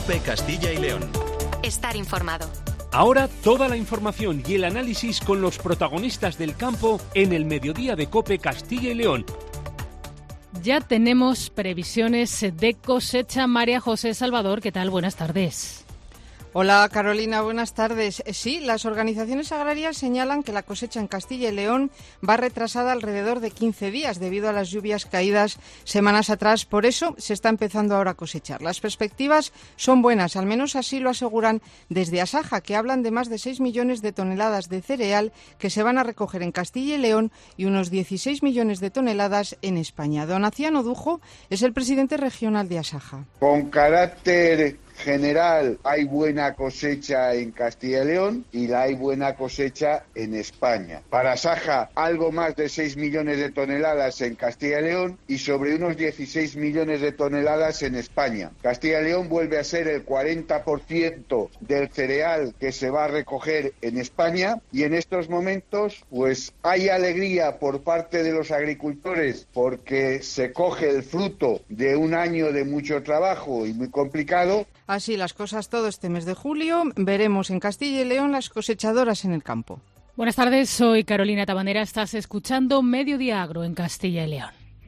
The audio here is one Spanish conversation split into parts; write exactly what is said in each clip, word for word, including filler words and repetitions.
COPE Castilla y León. Estar informado. Ahora toda la información y el análisis con los protagonistas del campo en el mediodía de COPE Castilla y León. Ya tenemos previsiones de cosecha. María José Salvador, ¿qué tal? Buenas tardes. Hola Carolina, buenas tardes. Sí, las organizaciones agrarias señalan que la cosecha en Castilla y León va retrasada alrededor de quince días debido a las lluvias caídas semanas atrás. Por eso se está empezando ahora a cosechar. Las perspectivas son buenas, al menos así lo aseguran desde Asaja, que hablan de más de seis millones de toneladas de cereal que se van a recoger en Castilla y León y unos dieciséis millones de toneladas en España. Donaciano Dujo es el presidente regional de Asaja. Con carácter general, hay buena cosecha en Castilla y León y la hay buena cosecha en España. Para Asaja, algo más de seis millones de toneladas en Castilla y León y sobre unos dieciséis millones de toneladas en España. Castilla y León vuelve a ser el cuarenta por ciento del cereal que se va a recoger en España y en estos momentos pues hay alegría por parte de los agricultores porque se coge el fruto de un año de mucho trabajo y muy complicado. Así las cosas todo este mes de julio. Veremos en Castilla y León las cosechadoras en el campo. Buenas tardes, soy Carolina Tabanera. Estás escuchando Mediodía Agro en Castilla y León.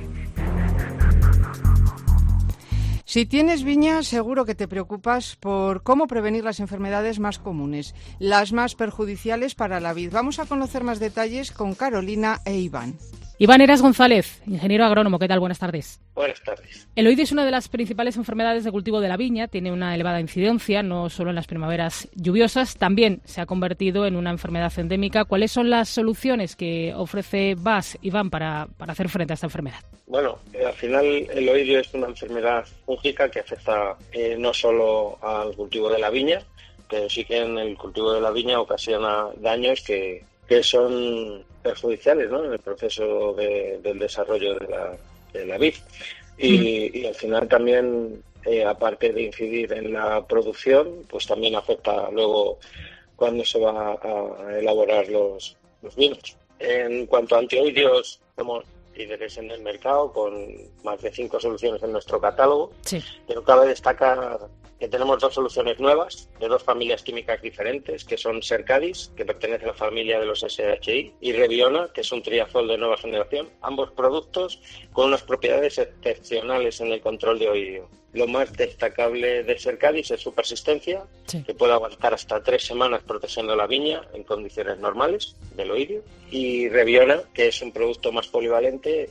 Si tienes viña, seguro que te preocupas por cómo prevenir las enfermedades más comunes, las más perjudiciales para la vid. Vamos a conocer más detalles con Carolina e Iván. Iván Eras González, ingeniero agrónomo. ¿Qué tal? Buenas tardes. Buenas tardes. El oidio es una de las principales enfermedades de cultivo de la viña. Tiene una elevada incidencia, no solo en las primaveras lluviosas, también se ha convertido en una enfermedad endémica. ¿Cuáles son las soluciones que ofrece B A S, Iván, para, para hacer frente a esta enfermedad? Bueno, eh, al final el oidio es una enfermedad fúngica que afecta eh, no solo al cultivo de la viña, pero sí que en el cultivo de la viña ocasiona daños que, que son perjudiciales, ¿no?, en el proceso de, del desarrollo de la, de la vid. Y, mm. y al final también, eh, aparte de incidir en la producción, pues también afecta luego cuando se va a elaborar los, los vinos. En cuanto a antioidios, tenemos líderes en el mercado con más de cinco soluciones en nuestro catálogo, sí. Pero cabe destacar que tenemos dos soluciones nuevas de dos familias químicas diferentes, que son Sercadis, que pertenece a la familia de los S H I, y Reviona, que es un triazol de nueva generación, ambos productos con unas propiedades excepcionales en el control de oidio. Lo más destacable de Sercadis es su persistencia, sí. que puede aguantar hasta tres semanas protegiendo la viña en condiciones normales del oidio, y Reviona, que es un producto más polivalente,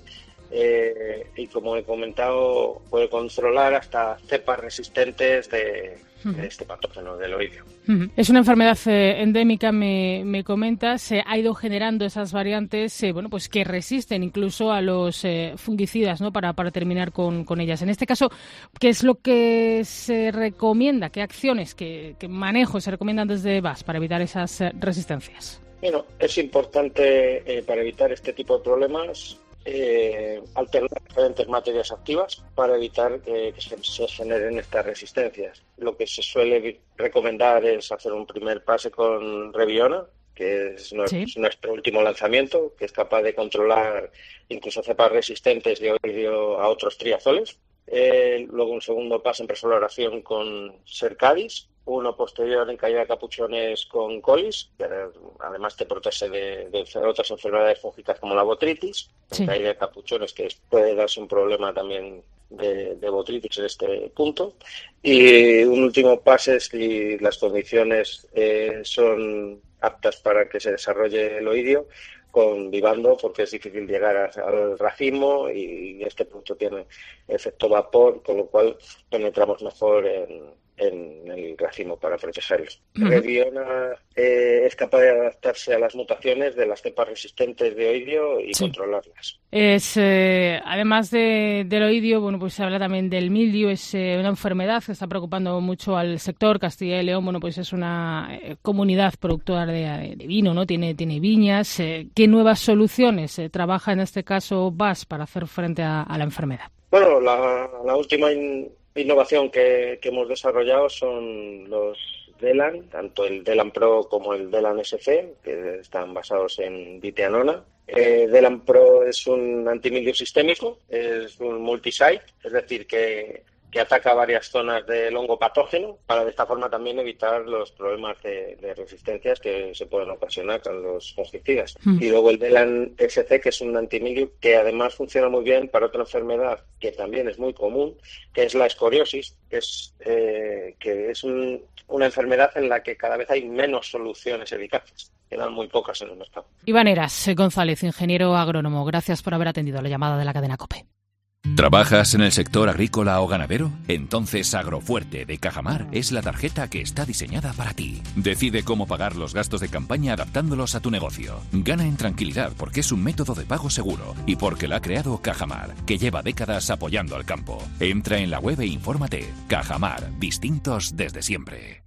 Eh, y como he comentado, puede controlar hasta cepas resistentes de, de este patógeno del oidio. Es una enfermedad eh, endémica, me, me comentas, se eh, ha ido generando esas variantes eh, bueno, pues que resisten incluso a los eh, fungicidas, ¿no?, para, para terminar con, con ellas. En este caso, ¿qué es lo que se recomienda? ¿Qué acciones, qué, qué manejo se recomiendan desde B A S para evitar esas eh, resistencias? Bueno, es importante eh, para evitar este tipo de problemas Eh, alternar diferentes materias activas para evitar eh, que se, se generen estas resistencias. Lo que se suele recomendar es hacer un primer pase con Reviona, que es nuestro, ¿sí? es nuestro último lanzamiento, que es capaz de controlar incluso cepas resistentes de oidio a otros triazoles. Eh, luego un segundo pase en presoloración con Sercadis, uno posterior en caída de capuchones con Colis, que además te protege de, de otras enfermedades fúngicas como la botritis, sí. en caída de capuchones, que puede darse un problema también de, de botritis en este punto. Y un último pase si las condiciones eh, son aptas para que se desarrolle el oidio, con Vivando, porque es difícil llegar a, al racimo y este producto tiene efecto vapor, con lo cual penetramos mejor en, en el racimo para protegerlos. Uh-huh. Reviona eh, es capaz de adaptarse a las mutaciones de las cepas resistentes de oidio y sí. controlarlas. Es eh, además de, del oidio, bueno, pues se habla también del mildio, es eh, una enfermedad que está preocupando mucho al sector. Castilla y León, bueno, pues es una eh, comunidad productora de, de vino, ¿no? Tiene, tiene viñas. Eh, ¿Qué nuevas soluciones eh, trabaja en este caso B A S para hacer frente a, a la enfermedad? Bueno, la, la última in, innovación que, que hemos desarrollado son los Delan, tanto el Delan Pro como el Delan S C, que están basados en ditianona. Eh, Delan Pro es un antimildio sistémico, es un multisite, es decir, que, que ataca varias zonas del hongo patógeno, para de esta forma también evitar los problemas de, de resistencias que se pueden ocasionar con los fungicidas. Mm. Y luego el Delan X C, que es un antimilio que además funciona muy bien para otra enfermedad que también es muy común, que es la escoriosis, que es, eh, que es un, una enfermedad en la que cada vez hay menos soluciones eficaces. Quedan muy pocas en el mercado. Iván Eras González, ingeniero agrónomo, gracias por haber atendido la llamada de la cadena COPE. ¿Trabajas en el sector agrícola o ganadero? Entonces Agrofuerte de Cajamar es la tarjeta que está diseñada para ti. Decide cómo pagar los gastos de campaña adaptándolos a tu negocio. Gana en tranquilidad porque es un método de pago seguro y porque la ha creado Cajamar, que lleva décadas apoyando al campo. Entra en la web e infórmate. Cajamar, distintos desde siempre.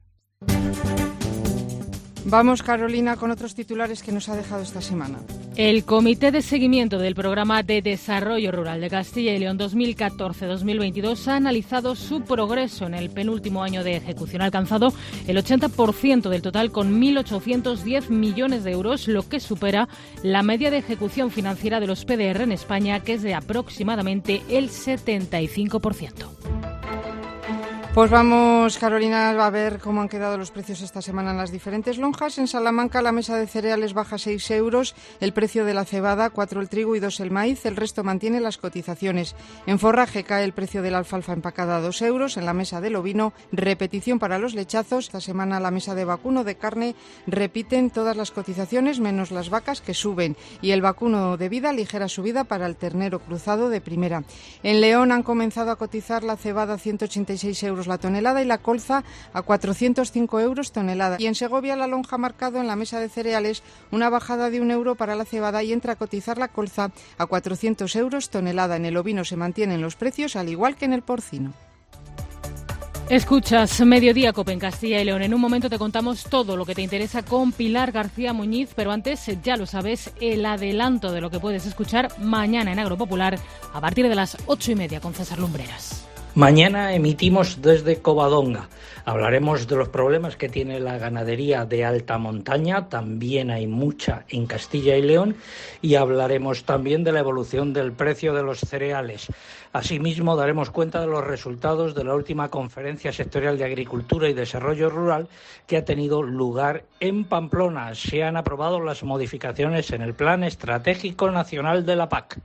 Vamos, Carolina, con otros titulares que nos ha dejado esta semana. El Comité de Seguimiento del Programa de Desarrollo Rural de Castilla y León dos mil catorce dos mil veintidós ha analizado su progreso en el penúltimo año de ejecución. Ha alcanzado el ochenta por ciento del total con mil ochocientos diez millones de euros, lo que supera la media de ejecución financiera de los P D R en España, que es de aproximadamente el setenta y cinco por ciento. Pues vamos, Carolina, a ver cómo han quedado los precios esta semana en las diferentes lonjas. En Salamanca la mesa de cereales baja seis euros, el precio de la cebada, cuatro el trigo y dos el maíz, el resto mantiene las cotizaciones. En forraje cae el precio de la alfalfa empacada a dos euros, en la mesa del ovino, repetición para los lechazos. Esta semana la mesa de vacuno de carne repiten todas las cotizaciones menos las vacas que suben y el vacuno de vida, ligera subida para el ternero cruzado de primera. En León han comenzado a cotizar la cebada a ciento ochenta y seis euros la tonelada y la colza a cuatrocientos cinco euros tonelada. Y en Segovia la lonja ha marcado en la mesa de cereales una bajada de un euro para la cebada y entra a cotizar la colza a cuatrocientos euros tonelada. En el ovino se mantienen los precios al igual que en el porcino. Escuchas Mediodía Cope en Castilla y León. En un momento te contamos todo lo que te interesa con Pilar García Muñiz, pero antes, ya lo sabes, el adelanto de lo que puedes escuchar mañana en Agropopular a partir de las ocho y media con César Lumbreras. Mañana emitimos desde Covadonga. Hablaremos de los problemas que tiene la ganadería de alta montaña, también hay mucha en Castilla y León, y hablaremos también de la evolución del precio de los cereales. Asimismo, daremos cuenta de los resultados de la última Conferencia Sectorial de Agricultura y Desarrollo Rural que ha tenido lugar en Pamplona. Se han aprobado las modificaciones en el Plan Estratégico Nacional de la P A C.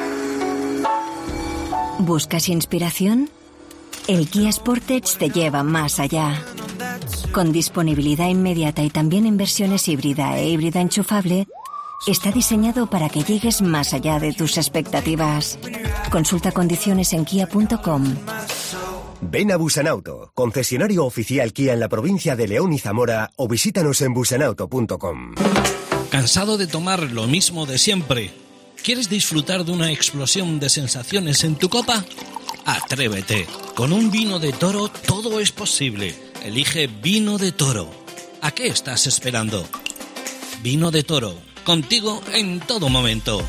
¿Buscas inspiración? El Kia Sportage te lleva más allá. Con disponibilidad inmediata y también en versiones híbrida e híbrida enchufable, está diseñado para que llegues más allá de tus expectativas. Consulta condiciones en kia punto com. Ven a Busanauto, concesionario oficial Kia en la provincia de León y Zamora, o visítanos en busanauto punto com. ¿Cansado de tomar lo mismo de siempre? ¿Quieres disfrutar de una explosión de sensaciones en tu copa? Atrévete. Con un vino de Toro todo es posible. Elige Vino de Toro. ¿A qué estás esperando? Vino de Toro. Contigo en todo momento.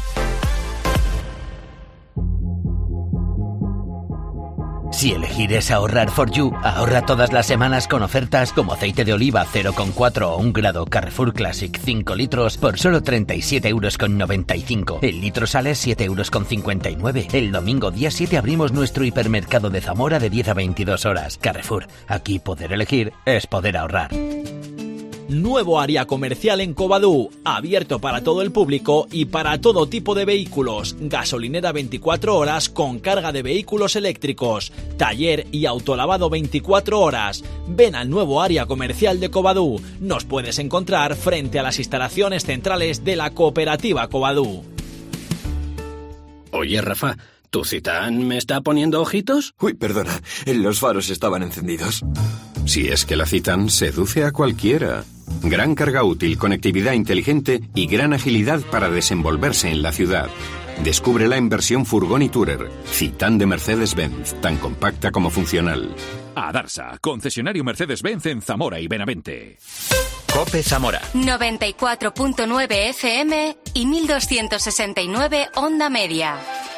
Si elegir es ahorrar for you, ahorra todas las semanas con ofertas como aceite de oliva cero coma cuatro o un grado Carrefour Classic cinco litros por solo treinta y siete euros con noventa y cinco. El litro sale siete euros con cincuenta y nueve. El domingo día siete abrimos nuestro hipermercado de Zamora de diez a veintidós horas. Carrefour, aquí poder elegir es poder ahorrar. Nuevo área comercial en Covadú, abierto para todo el público y para todo tipo de vehículos. Gasolinera veinticuatro horas con carga de vehículos eléctricos. Taller y autolavado veinticuatro horas. Ven al nuevo área comercial de Covadú. Nos puedes encontrar frente a las instalaciones centrales de la cooperativa Covadú. Oye, Rafa, ¿tu Citán me está poniendo ojitos? Uy, perdona, los faros estaban encendidos. Si es que la Citán seduce a cualquiera. Gran carga útil, conectividad inteligente y gran agilidad para desenvolverse en la ciudad. Descúbrela en versión furgón y tourer. Citán de Mercedes-Benz, tan compacta como funcional. Adarsa, concesionario Mercedes-Benz en Zamora y Benavente. COPE Zamora. noventa y cuatro punto nueve F M y mil doscientos sesenta y nueve onda media.